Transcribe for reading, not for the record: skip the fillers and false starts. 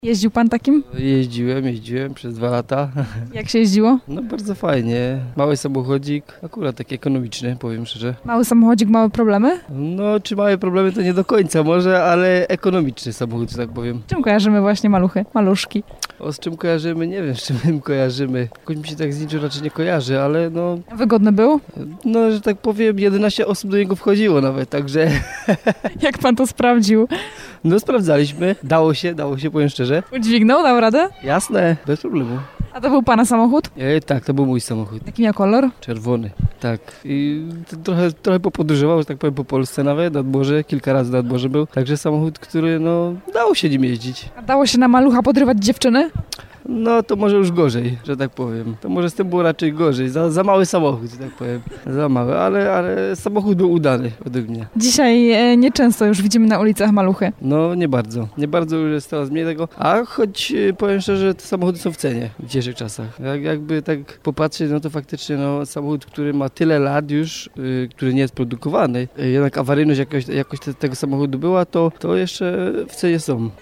Jeździł pan takim? Jeździłem przez 2 lata. Jak się jeździło? No bardzo fajnie. Mały samochodzik, akurat taki ekonomiczny, powiem szczerze. Mały samochodzik, małe problemy? No, czy małe problemy to nie do końca może, ale ekonomiczny samochód, że tak powiem. Czym kojarzymy właśnie maluchy, maluszki? O, z czym kojarzymy? Nie wiem, z czym kojarzymy. Jakoś mi się tak z niczym raczej nie kojarzy, ale Wygodny był? no, że tak powiem, 11 osób do niego wchodziło nawet, także Jak pan to sprawdził? no sprawdzaliśmy. Dało się, powiem szczerze. Udźwignął, dał radę? Jasne, bez problemu. A to był pana samochód? Tak, to był mój samochód. Jaki miał kolor? Czerwony, tak. I trochę popodróżował, że tak powiem, po Polsce nawet, nad morze, kilka razy nad morze był. Także samochód, który, no, dało się nim jeździć. A dało się na malucha podrywać dziewczyny? No, to może już gorzej, że tak powiem. To może z tym było raczej gorzej. Za mały samochód, że tak powiem. Za mały, ale samochód był udany, według mnie. Dzisiaj nieczęsto już widzimy na ulicach maluchy. No, nie bardzo. Nie bardzo już jest coraz mniej tego. A choć powiem szczerze, te samochody są w cenie w dzisiejszych czasach. Jakby tak popatrzeć, no to faktycznie samochód, który ma tyle lat już, który nie jest produkowany, jednak awaryjność jakoś tego samochodu była, to jeszcze w cenie są.